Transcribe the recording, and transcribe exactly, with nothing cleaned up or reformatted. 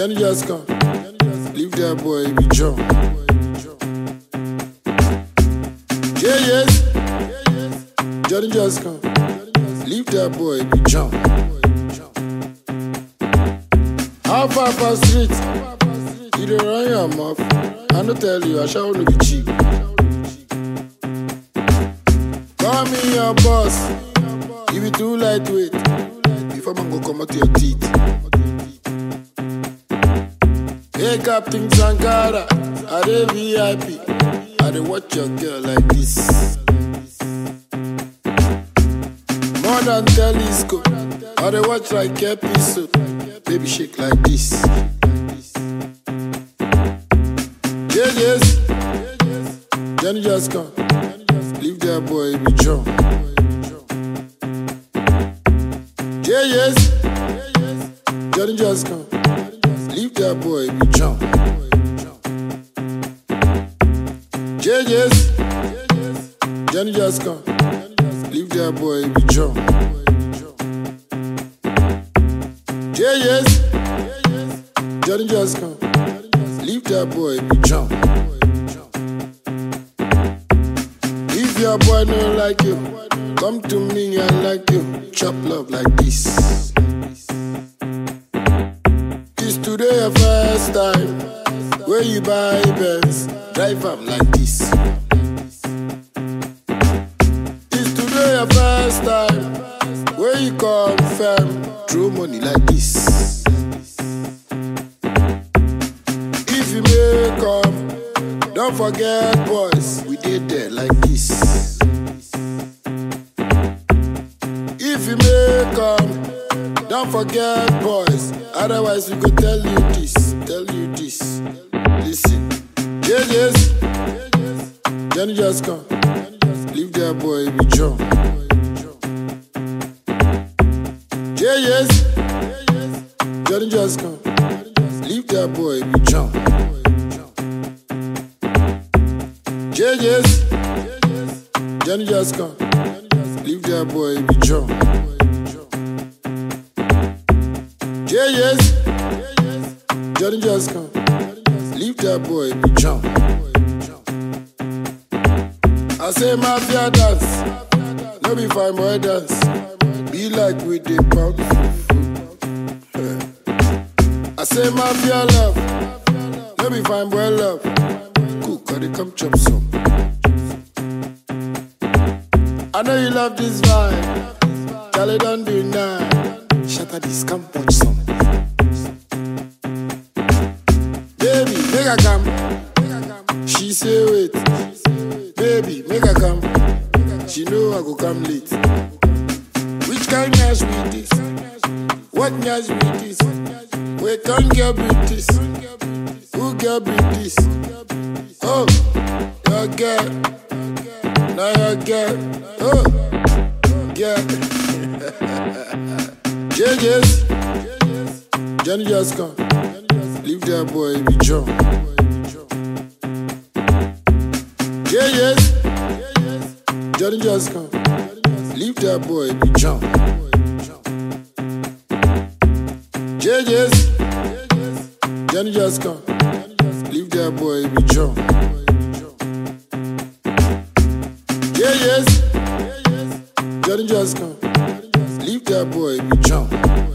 Johnny just come. Leave that boy, be John. Yeah, yes. Johnny just come. Leave that boy, be John. How far past street? You don't run your mouth. I don't tell you, I shall only be cheap. Call me your boss. You be too lightweight. Before man go come out your teeth. Hey, Captain Sankara, I dey V I P. I dey watch your girl like this. More than telescope, I dey watch like episode. Baby shake like this. Yeah, yes. Johnny just come. Leave that boy, be John. Yeah, yes. Johnny just come. Leave that boy, be John. Yeah, yes. Johnny just come. Leave that boy, be John. Yeah, yes. Johnny just come. Leave that boy, be John. If your boy don't like you, come to me and like you. Chop love like this. It's today your first time where you buy Benz, drive up like this. It's today your first time where you confirm, throw money like this. If you may come, don't forget boys, we did there like this. If you may come, don't forget boys, otherwise we go tell you this, tell you this. Listen, yeah, yes. Johnny just come. Leave that boy, be John. Yeah, yes. Johnny just come. Leave that boy, be John. Yeah, yes. Johnny just come. Leave that boy, be John. Yeah, yes. Johnny just come. Leave that boy, be John. I say mafia dance, no be fine boy dance. Be like with the pound food. I say mafia love, no be fine boy love. Cook, or they come chop some. I know you love this vibe, Charlie don't do nine. Shatter this, come watch some. Baby, make her come. She say wait. Baby, make her come. She know I go come late. Which kind nyash with this? What nyash with this? Wait, don't girl with this. Who girl with this? Oh, your girl. Now your girl. Oh, girl. Yeah, yes. Johnny just come. Leave that boy, be John. Yeah, yes. Johnny just come. Leave that boy, be John. Yeah, yes. Johnny just come. Leave that boy, be John. Yeah, yes. Johnny just come. Leave that boy, be John.